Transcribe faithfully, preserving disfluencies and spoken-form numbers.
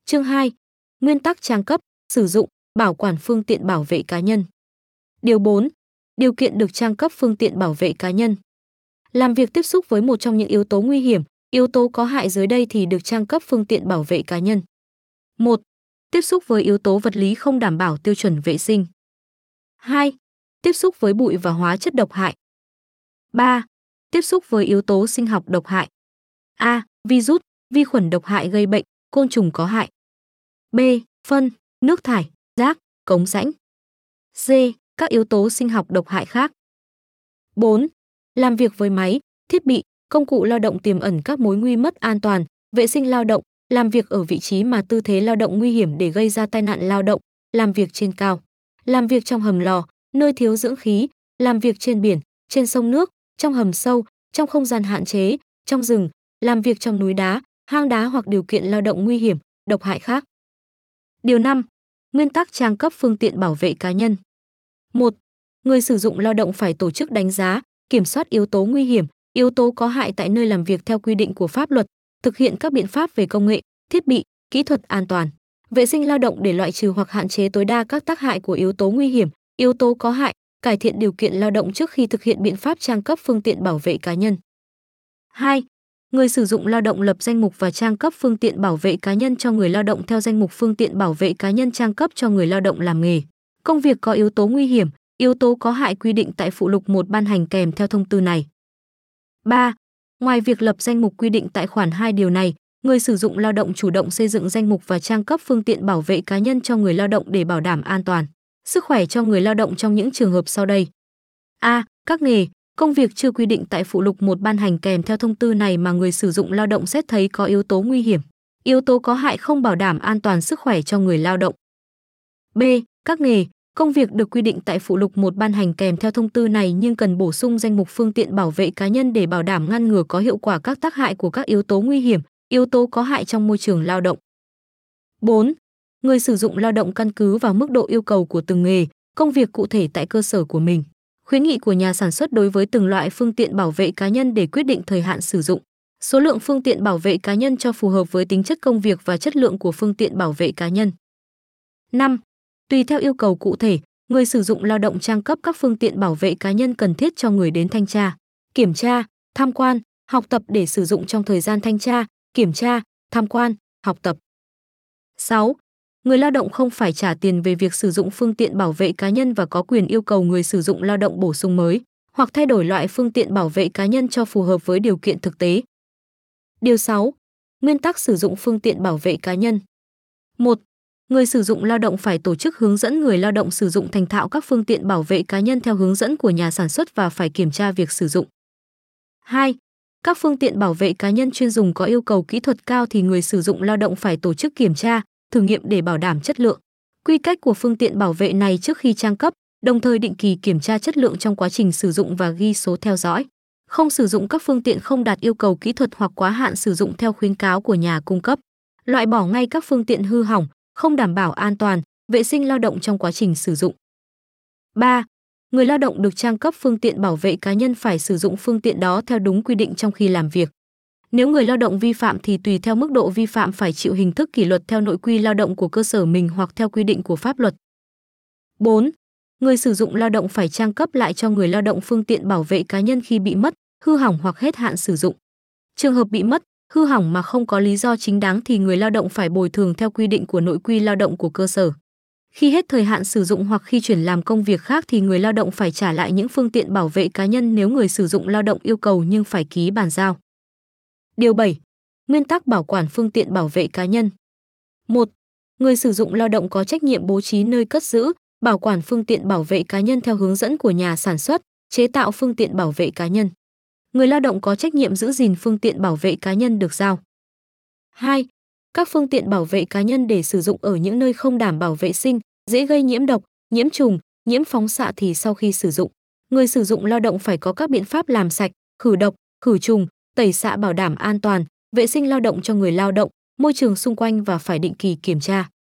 Chương hai. Nguyên tắc trang cấp, sử dụng, bảo quản phương tiện bảo vệ cá nhân. Điều bốn. Điều kiện được trang cấp phương tiện bảo vệ cá nhân. Làm việc tiếp xúc với một trong những yếu tố nguy hiểm, yếu tố có hại dưới đây thì được trang cấp phương tiện bảo vệ cá nhân. một. Tiếp xúc với yếu tố vật lý không đảm bảo tiêu chuẩn vệ sinh. hai. Tiếp xúc với bụi và hóa chất độc hại. ba. Tiếp xúc với yếu tố sinh học độc hại. A. Virus, vi khuẩn độc hại gây bệnh, côn trùng có hại. B. Phân, nước thải, rác, cống rãnh. C. Các yếu tố sinh học độc hại khác. bốn. Làm việc với máy, thiết bị, công cụ lao động tiềm ẩn các mối nguy mất an toàn, vệ sinh lao động, làm việc ở vị trí mà tư thế lao động nguy hiểm để gây ra tai nạn lao động, làm việc trên cao, làm việc trong hầm lò, nơi thiếu dưỡng khí, làm việc trên biển, trên sông nước, trong hầm sâu, trong không gian hạn chế, trong rừng, làm việc trong núi đá, hang đá hoặc điều kiện lao động nguy hiểm, độc hại khác. Điều năm. Nguyên tắc trang cấp phương tiện bảo vệ cá nhân. một. Người sử dụng lao động phải tổ chức đánh giá, kiểm soát yếu tố nguy hiểm, yếu tố có hại tại nơi làm việc theo quy định của pháp luật, thực hiện các biện pháp về công nghệ, thiết bị, kỹ thuật an toàn, vệ sinh lao động để loại trừ hoặc hạn chế tối đa các tác hại của yếu tố nguy hiểm, yếu tố có hại, cải thiện điều kiện lao động trước khi thực hiện biện pháp trang cấp phương tiện bảo vệ cá nhân. hai. Người sử dụng lao động lập danh mục và trang cấp phương tiện bảo vệ cá nhân cho người lao động theo danh mục phương tiện bảo vệ cá nhân trang cấp cho người lao động làm nghề. Công việc có yếu tố nguy hiểm, yếu tố có hại quy định tại phụ lục một ban hành kèm theo thông tư này. ba. Ngoài việc lập danh mục quy định tại khoản hai điều này, người sử dụng lao động chủ động xây dựng danh mục và trang cấp phương tiện bảo vệ cá nhân cho người lao động để bảo đảm an toàn, sức khỏe cho người lao động trong những trường hợp sau đây. A. Các nghề, công việc chưa quy định tại phụ lục một ban hành kèm theo thông tư này mà người sử dụng lao động xét thấy có yếu tố nguy hiểm, yếu tố có hại không bảo đảm an toàn sức khỏe cho người lao động. B. Các nghề, công việc được quy định tại phụ lục một ban hành kèm theo thông tư này nhưng cần bổ sung danh mục phương tiện bảo vệ cá nhân để bảo đảm ngăn ngừa có hiệu quả các tác hại của các yếu tố nguy hiểm, yếu tố có hại trong môi trường lao động. bốn. Người sử dụng lao động căn cứ vào mức độ yêu cầu của từng nghề, công việc cụ thể tại cơ sở của mình, khuyến nghị của nhà sản xuất đối với từng loại phương tiện bảo vệ cá nhân để quyết định thời hạn sử dụng, số lượng phương tiện bảo vệ cá nhân cho phù hợp với tính chất công việc và chất lượng của phương tiện bảo vệ cá nhân. năm. Tùy theo yêu cầu cụ thể, người sử dụng lao động trang cấp các phương tiện bảo vệ cá nhân cần thiết cho người đến thanh tra, kiểm tra, tham quan, học tập để sử dụng trong thời gian thanh tra, kiểm tra, tham quan, học tập. sáu. Người lao động không phải trả tiền về việc sử dụng phương tiện bảo vệ cá nhân và có quyền yêu cầu người sử dụng lao động bổ sung mới hoặc thay đổi loại phương tiện bảo vệ cá nhân cho phù hợp với điều kiện thực tế. Điều sáu. Nguyên tắc sử dụng phương tiện bảo vệ cá nhân. một. Người sử dụng lao động phải tổ chức hướng dẫn người lao động sử dụng thành thạo các phương tiện bảo vệ cá nhân theo hướng dẫn của nhà sản xuất và phải kiểm tra việc sử dụng. hai. Các phương tiện bảo vệ cá nhân chuyên dùng có yêu cầu kỹ thuật cao thì người sử dụng lao động phải tổ chức kiểm tra, thử nghiệm để bảo đảm chất lượng, quy cách của phương tiện bảo vệ này trước khi trang cấp, đồng thời định kỳ kiểm tra chất lượng trong quá trình sử dụng và ghi số theo dõi. Không sử dụng các phương tiện không đạt yêu cầu kỹ thuật hoặc quá hạn sử dụng theo khuyến cáo của nhà cung cấp. Loại bỏ ngay các phương tiện hư hỏng, không đảm bảo an toàn, vệ sinh lao động trong quá trình sử dụng. ba. Người lao động được trang cấp phương tiện bảo vệ cá nhân phải sử dụng phương tiện đó theo đúng quy định trong khi làm việc. Nếu người lao động vi phạm thì tùy theo mức độ vi phạm phải chịu hình thức kỷ luật theo nội quy lao động của cơ sở mình hoặc theo quy định của pháp luật. bốn. Người sử dụng lao động phải trang cấp lại cho người lao động phương tiện bảo vệ cá nhân khi bị mất, hư hỏng hoặc hết hạn sử dụng. Trường hợp bị mất, hư hỏng mà không có lý do chính đáng thì người lao động phải bồi thường theo quy định của nội quy lao động của cơ sở. Khi hết thời hạn sử dụng hoặc khi chuyển làm công việc khác thì người lao động phải trả lại những phương tiện bảo vệ cá nhân nếu người sử dụng lao động yêu cầu nhưng phải ký bàn giao. Điều bảy. Nguyên tắc bảo quản phương tiện bảo vệ cá nhân. một. Người sử dụng lao động có trách nhiệm bố trí nơi cất giữ, bảo quản phương tiện bảo vệ cá nhân theo hướng dẫn của nhà sản xuất, chế tạo phương tiện bảo vệ cá nhân. Người lao động có trách nhiệm giữ gìn phương tiện bảo vệ cá nhân được giao. hai. Các phương tiện bảo vệ cá nhân để sử dụng ở những nơi không đảm bảo vệ sinh, dễ gây nhiễm độc, nhiễm trùng, nhiễm phóng xạ thì sau khi sử dụng, người sử dụng lao động phải có các biện pháp làm sạch, khử độc, khử trùng, tẩy xạ bảo đảm an toàn, vệ sinh lao động cho người lao động, môi trường xung quanh và phải định kỳ kiểm tra.